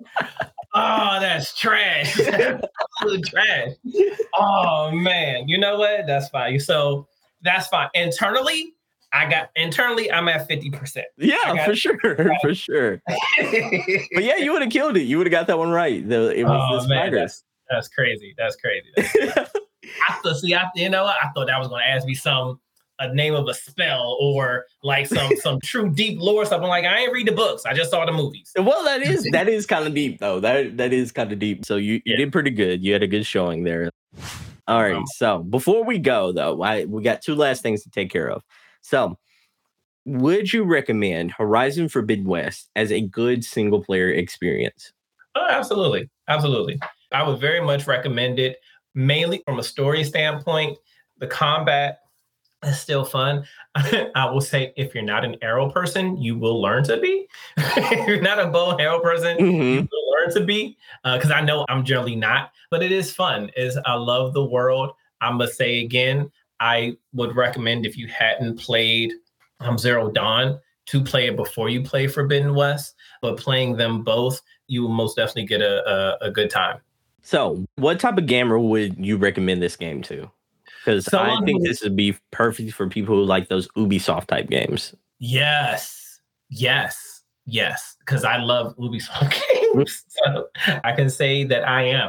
Oh, that's trash. Absolute trash. Oh man, you know what? That's fine. So that's fine. Internally, I got internally. I'm at fifty percent. Yeah, for sure, right. for sure. But yeah, you would have killed it. You would have got that one right. The, it was oh, the spiders. Man, that's, that's crazy. That's crazy. That's crazy. I thought, see, I, you know what? I thought that was going to ask me some a name of a spell or like some some true deep lore stuff. I'm like, I ain't read the books. I just saw the movies. Well, that is that is kind of deep though. That that is kind of deep. So you, you yeah. did pretty good. You had a good showing there. All right. Um, so before we go though, I we got two last things to take care of. So would you recommend Horizon Forbidden West as a good single player experience? Oh, absolutely. Absolutely. I would very much recommend it. Mainly from a story standpoint, the combat is still fun. I will say if you're not an arrow person, you will learn to be. If you're not a bow and arrow person, mm-hmm. you will learn to be. Because uh, I know I'm generally not, but it is fun. Is I love the world. I'm going to say again, I would recommend if you hadn't played um, Zero Dawn to play it before you play Forbidden West. But playing them both, you will most definitely get a, a, a good time. So, what type of gamer would you recommend this game to? Because I think who, this would be perfect for people who like those Ubisoft type games. Yes, yes, yes. Because I love Ubisoft games, so I can say that I am.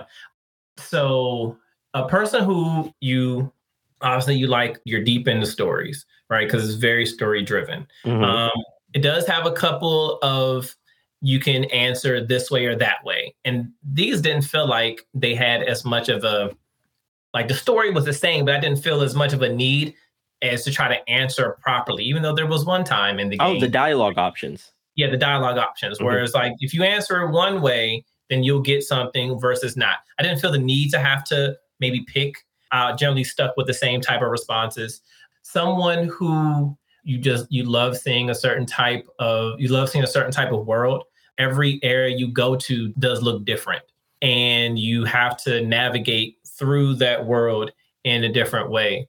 So, a person who you obviously you like, you're deep into stories, right? Because it's very story driven. Mm-hmm. Um, it does have a couple of you can answer this way or that way. And these didn't feel like they had as much of a, like the story was the same, but I didn't feel as much of a need as to try to answer properly, even though there was one time in the game. Oh, the dialogue options. Yeah, the dialogue options. Mm-hmm. Whereas like, if you answer it one way, then you'll get something versus not. I didn't feel the need to have to maybe pick uh, generally stuck with the same type of responses. Someone who you just you love seeing a certain type of you love seeing a certain type of world. Every area you go to does look different, and you have to navigate through that world in a different way.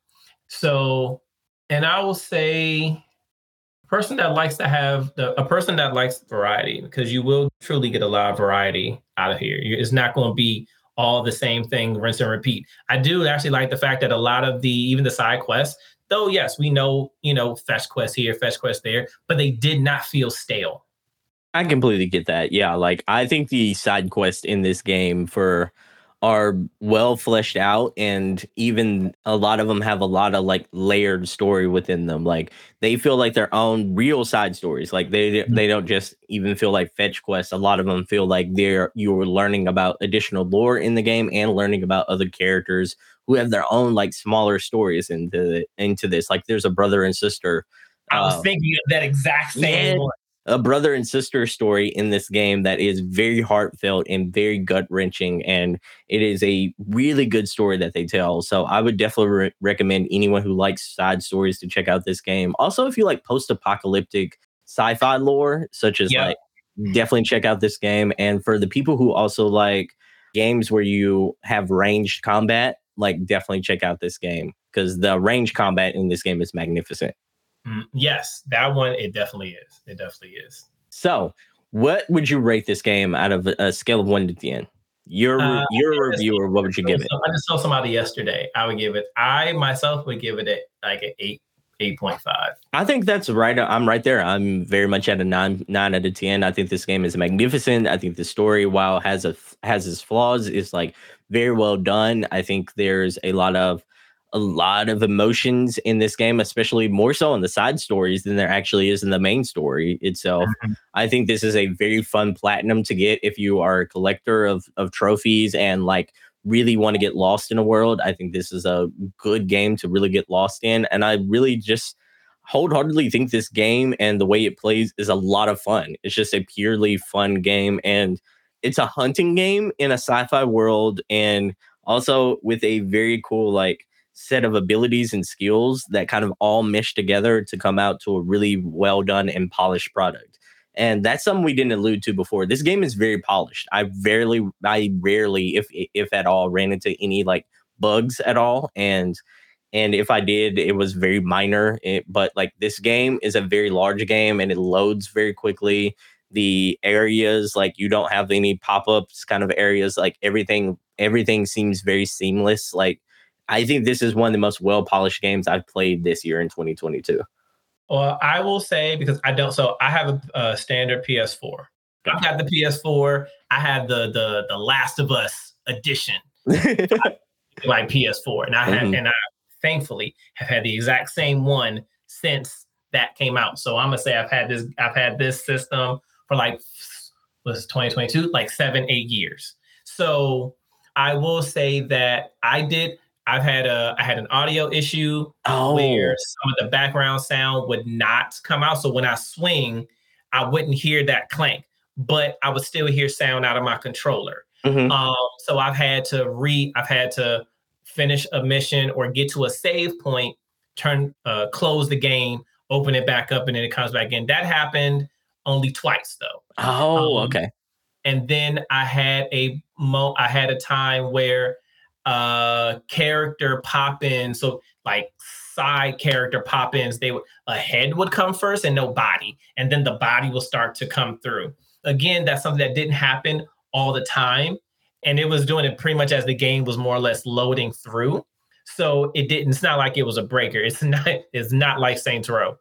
So, and I will say, a person that likes to have the, a person that likes variety, because you will truly get a lot of variety out of here. It's not going to be all the same thing, rinse and repeat. I do actually like the fact that a lot of the, even the side quests, though, yes, we know, you know, fetch quests here, fetch quests there, but they did not feel stale. I completely get that. Yeah, like I think the side quests in this game for are well fleshed out, and even a lot of them have a lot of like layered story within them. Like they feel like their own real side stories. Like they they don't just even feel like fetch quests. A lot of them feel like they're you're learning about additional lore in the game and learning about other characters who have their own like smaller stories into into this. Like there's a brother and sister. I was Uh, thinking of that exact same yeah, one. a brother and sister story in this game that is very heartfelt and very gut wrenching. And it is a really good story that they tell. So I would definitely re- recommend anyone who likes side stories to check out this game. Also, if you like post apocalyptic sci fi lore, such as Yep. like, definitely check out this game. And for the people who also like games where you have ranged combat, like, definitely check out this game because the range combat in this game is magnificent. Mm, yes, that one, it definitely is. It definitely is. So, what would you rate this game out of a scale of one to ten? Your Uh, your reviewer, what would you give it? I just saw somebody yesterday. I would give it. I myself would give it a, like an eight, eight point five. I think that's right. I'm right there. I'm very much at a nine, nine out of ten. I think this game is magnificent. I think the story, while has a has its flaws, is like very well done. I think there's a lot of a lot of emotions in this game, especially more so in the side stories than there actually is in the main story itself. Mm-hmm. I think this is a very fun platinum to get if you are a collector of of trophies and like really want to get lost in a world. I think this is a good game to really get lost in. And I really just wholeheartedly think this game and the way it plays is a lot of fun. It's just a purely fun game. And it's a hunting game in a sci-fi world. And also with a very cool, like, set of abilities and skills that kind of all mesh together to come out to a really well done and polished product. And that's something we didn't allude to before. This game is very polished. I rarely, I rarely, if if at all, ran into any like bugs at all. And and if I did, it was very minor. It, but like this game is a very large game and it loads very quickly. The areas, like you don't have any pop-ups kind of areas. Like everything, everything seems very seamless. Like I think this is one of the most well-polished games I've played this year in twenty twenty-two. Well, I will say, because I don't, so I have a, a standard P S four. I've got the P S four. I had the the the Last of Us edition, like P S four, and I had, mm-hmm. and I thankfully have had the exact same one since that came out. So I'm gonna say I've had this, I've had this system for like was twenty twenty-two, like seven, eight years. So I will say that I did. I've had a I had an audio issue oh. where some of the background sound would not come out. So when I swing, I wouldn't hear that clank, but I would still hear sound out of my controller. Mm-hmm. Um, so I've had to re I've had to finish a mission or get to a save point, turn uh, close the game, open it back up, and then it comes back in. That happened only twice though. Oh, um, okay. And then I had a mo I had a time where uh character pop-in, so like side character pop-ins, they would a head would come first and no body, and then the body will start to come through. Again, that's something that didn't happen all the time, and it was doing it pretty much as the game was more or less loading through. So it didn't, it's not like it was a breaker. It's not, it's not like Saints Row.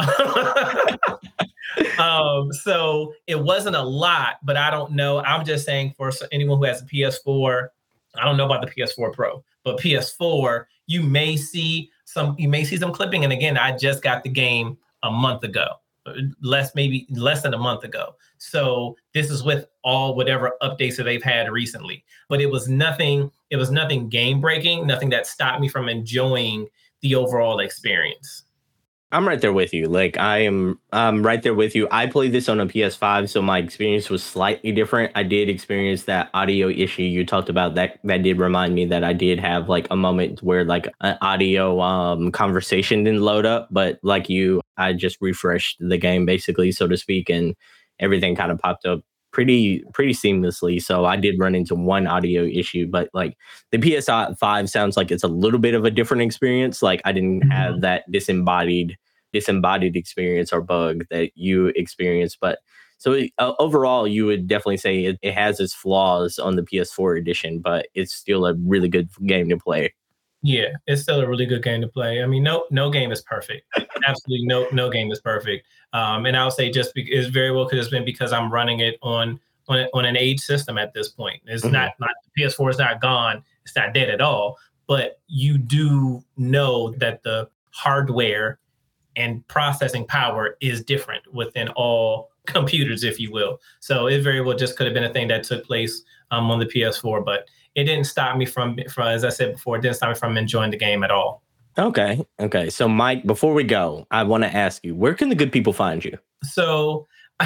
um, so it wasn't a lot, but I don't know. I'm just saying for anyone who has a P S four, I don't know about the P S four Pro, but P S four, you may see some, you may see some clipping. And again, I just got the game a month ago, less, maybe less than a month ago. So this is with all whatever updates that they've had recently, but it was nothing, it was nothing game breaking, nothing that stopped me from enjoying the overall experience. I'm right there with you. Like I am I'm right there with you. I played this on a P S five, so my experience was slightly different. I did experience that audio issue you talked about. That that did remind me that I did have like a moment where like an audio um conversation didn't load up, but like you, I just refreshed the game basically, so to speak, and everything kind of popped up pretty pretty seamlessly. So I did run into one audio issue, but like the P S five sounds like it's a little bit of a different experience. Like I didn't have Mhm. that disembodied disembodied experience or bug that you experience. But so uh, overall, you would definitely say it, it has its flaws on the P S four edition, but it's still a really good game to play. Yeah, it's still a really good game to play. I mean, no no game is perfect. Absolutely no no game is perfect. Um, and I'll say just be, it's very well could have been because I'm running it on on, a- on an age system at this point. It's Mhm. not not the P S four is not gone. It's not dead at all. But you do know that the hardware and processing power is different within all computers, if you will. So it very well just could have been a thing that took place um, on the P S four, but it didn't stop me from, from, as I said before, it didn't stop me from enjoying the game at all. Okay. Okay. So, Mike, before we go, I want to ask you, where can the good people find you? So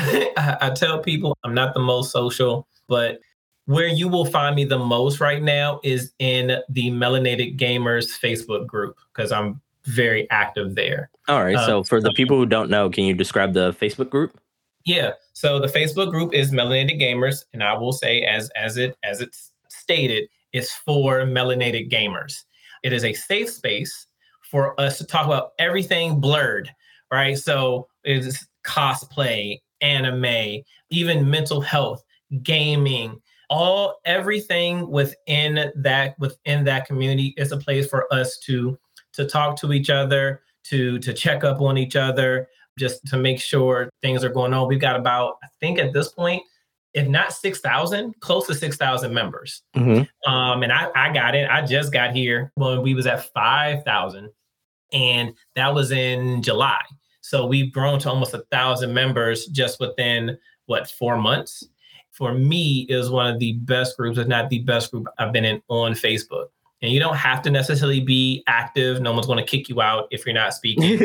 I, I tell people I'm not the most social, but where you will find me the most right now is in the Melanated Gamers Facebook group because I'm very active there. All right. Um, So, for the so people who don't know, can you describe the Facebook group? Yeah. So the Facebook group is Melanated Gamers, and I will say, as as it as it's stated, it's for melanated gamers. It is a safe space for us to talk about everything blurred, right? So it's cosplay, anime, even mental health, gaming, all everything within that within that community is a place for us to to talk to each other, to to check up on each other, just to make sure things are going on. We've got about, I think at this point, if not six thousand, close to six thousand members. Hmm. Um, and I, I got it. I just got here when we was at five thousand, and that was in July. So we've grown to almost a thousand members just within what four months. For me, is one of the best groups, if not the best group I've been in on Facebook. And you don't have to necessarily be active. No one's going to kick you out if you're not speaking.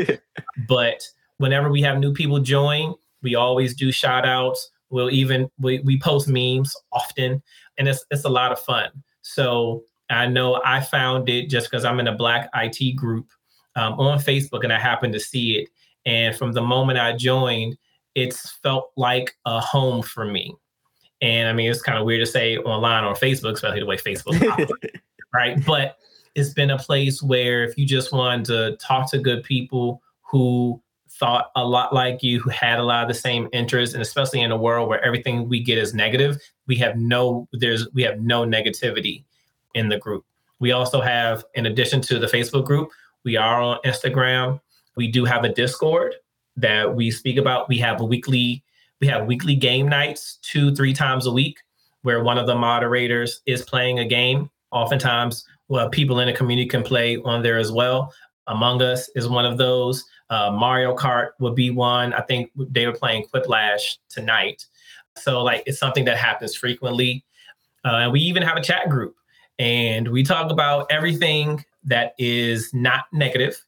But whenever we have new people join, we always do shout outs. We'll even we, we post memes often, and it's it's a lot of fun. So I know I found it just because I'm in a Black I T group um, on Facebook, and I happened to see it. And from the moment I joined, it's felt like a home for me. And I mean, it's kind of weird to say online or Facebook, especially the way Facebook operates, right? But it's been a place where if you just wanted to talk to good people who thought a lot like you, who had a lot of the same interests, and especially in a world where everything we get is negative, we have no there's we have no negativity in the group. We also have, in addition to the Facebook group, we are on Instagram. We do have a Discord that we speak about. We have a weekly we have weekly game nights, two, three times a week, where one of the moderators is playing a game. Oftentimes, well, people in the community can play on there as well. Among Us is one of those. Uh, Mario Kart would be one. I think they were playing Quiplash tonight. So, like, it's something that happens frequently. Uh, and we even have a chat group, and we talk about everything that is not negative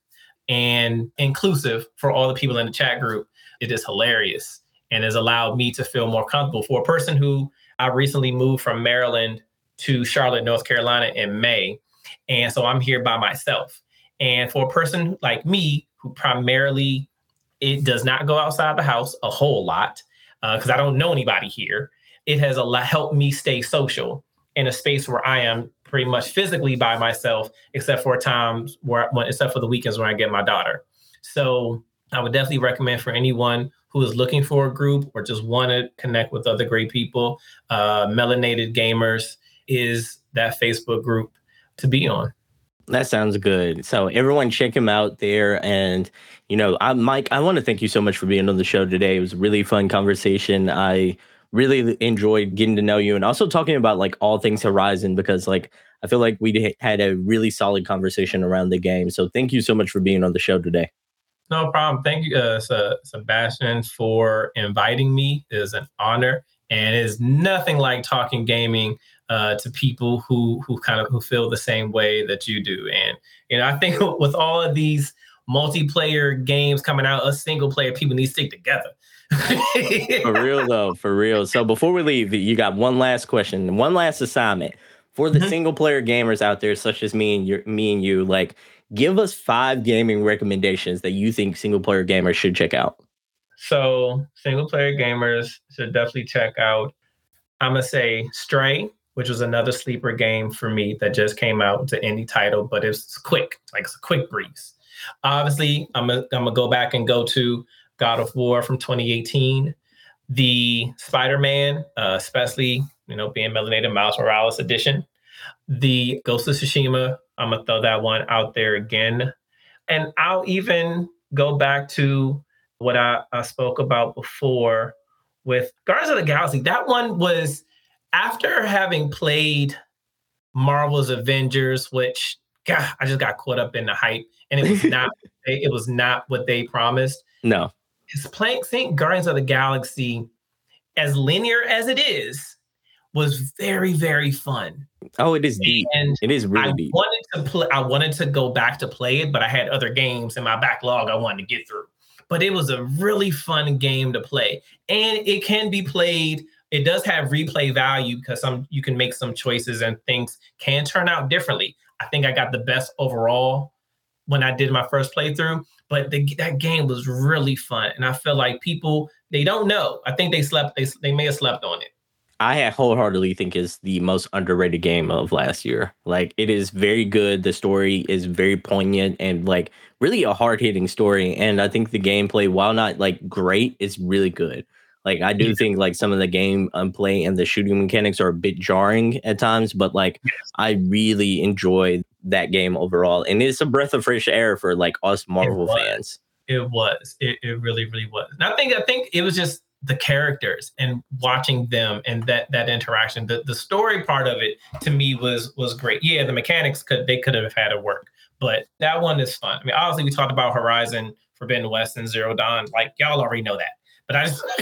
and inclusive for all the people in the chat group. It is hilarious and has allowed me to feel more comfortable. For a person who I recently moved from Maryland to Charlotte, North Carolina in May, and so I'm here by myself. And for a person like me, who primarily it does not go outside the house a whole lot because uh, I don't know anybody here, it has a lot helped me stay social in a space where I am pretty much physically by myself, except for times where, except for the weekends when I get my daughter. So I would definitely recommend for anyone who is looking for a group or just want to connect with other great people, uh, Melanated Gamers is that Facebook group to be on. That sounds good. So everyone check him out there. And, you know, I, Mike, I want to thank you so much for being on the show today. It was a really fun conversation. I really enjoyed getting to know you and also talking about like all things Horizon because like I feel like we had a really solid conversation around the game. So thank you so much for being on the show today. No problem. Thank you, uh, Sebastian, for inviting me. It is an honor, and it is nothing like talking gaming uh, to people who who kind of who feel the same way that you do. And you know, I think with all of these multiplayer games coming out, us single player people need to stick together. For real though, for real. So before we leave, you got one last question, one last assignment for the mm-hmm. single player gamers out there, such as me and you, me and you. Like, give us five gaming recommendations that you think single player gamers should check out. So single player gamers should definitely check out, I'm gonna say Stray, which was another sleeper game for me that just came out. It's an indie title, but it's quick, like it's a quick breeze. Obviously, I'm gonna, I'm gonna go back and go to God of War from twenty eighteen, the Spider-Man, uh, especially, you know, being melanated Miles Morales edition, the Ghost of Tsushima. I'm gonna throw that one out there again. And I'll even go back to what I, I spoke about before with Guardians of the Galaxy. That one was after having played Marvel's Avengers, which, God, I just got caught up in the hype, and it was not it was not what they promised. No. It's playing think Guardians of the Galaxy, as linear as it is, was very, very fun. Oh, it is deep. And it is really I deep. Wanted to play, I wanted to go back to play it, but I had other games in my backlog I wanted to get through. But it was a really fun game to play. And it can be played. It does have replay value because some you can make some choices and things can turn out differently. I think I got the best overall when I did my first playthrough, but the, that game was really fun. And I feel like people, they don't know. I think they slept, they, they may have slept on it. I wholeheartedly think is the most underrated game of last year. Like, it is very good. The story is very poignant and like really a hard hitting story. And I think the gameplay, while not like great, is really good. Like, I do yeah. think like some of the game um, play and the shooting mechanics are a bit jarring at times, but like yes. I really enjoy that game overall. And it's a breath of fresh air for like us Marvel it fans. It was. It, it really, really was. And I think I think it was just the characters and watching them and that that interaction. The the story part of it to me was was great. Yeah, the mechanics could they could have had it work, but that one is fun. I mean, obviously we talked about Horizon Forbidden West and Zero Dawn. Like, y'all already know that. But I just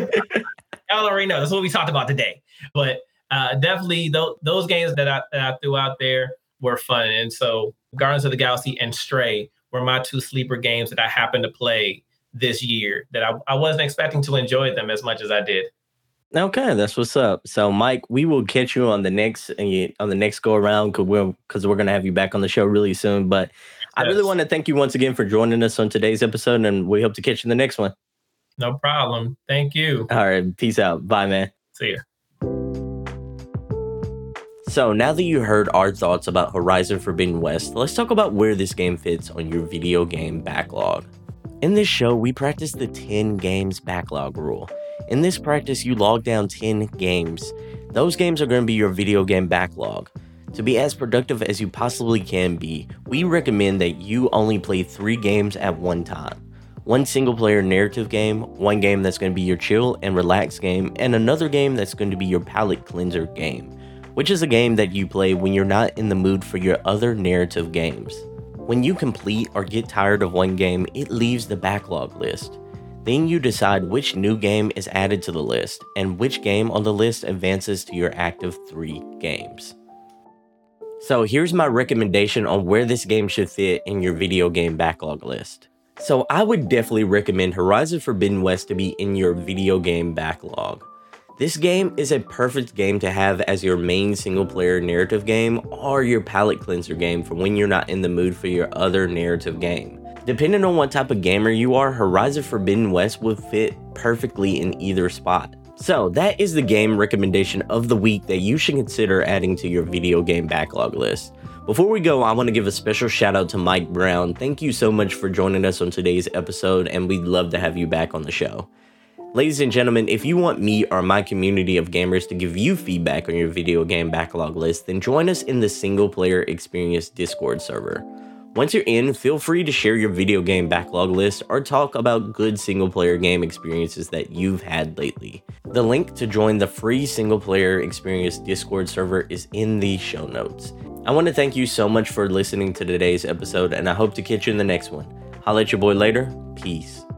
y'all already know that's what we talked about today. But uh, definitely th- those games that I, that I threw out there were fun. And so Guardians of the Galaxy and Stray were my two sleeper games that I happened to play this year that I, I wasn't expecting to enjoy them as much as I did. Okay, that's what's up. So, Mike, we will catch you on the next on the next go around because we're because we're gonna have you back on the show really soon. But yes. I really want to thank you once again for joining us on today's episode, and we hope to catch you in the next one. No problem. Thank you. All right. Peace out. Bye, man. See ya. So now that you heard our thoughts about Horizon Forbidden West, let's talk about where this game fits on your video game backlog. In this show, we practice the ten games backlog rule. In this practice, you log down ten games. Those games are going to be your video game backlog. To be as productive as you possibly can be, we recommend that you only play three games at one time. One single player narrative game, one game that's going to be your chill and relax game, and another game that's going to be your palate cleanser game, which is a game that you play when you're not in the mood for your other narrative games. When you complete or get tired of one game, it leaves the backlog list. Then you decide which new game is added to the list, and which game on the list advances to your active three games. So here's my recommendation on where this game should fit in your video game backlog list. So I would definitely recommend Horizon Forbidden West to be in your video game backlog. This game is a perfect game to have as your main single player narrative game or your palate cleanser game for when you're not in the mood for your other narrative game. Depending on what type of gamer you are, Horizon Forbidden West will fit perfectly in either spot. So that is the game recommendation of the week that you should consider adding to your video game backlog list. Before we go, I want to give a special shout out to Mike Brown. Thank you so much for joining us on today's episode, and we'd love to have you back on the show. Ladies and gentlemen, if you want me or my community of gamers to give you feedback on your video game backlog list, then join us in the Single Player Experience Discord server. Once you're in, feel free to share your video game backlog list or talk about good single player game experiences that you've had lately. The link to join the free Single Player Experience Discord server is in the show notes. I want to thank you so much for listening to today's episode, and I hope to catch you in the next one. Holla at your boy later. Peace.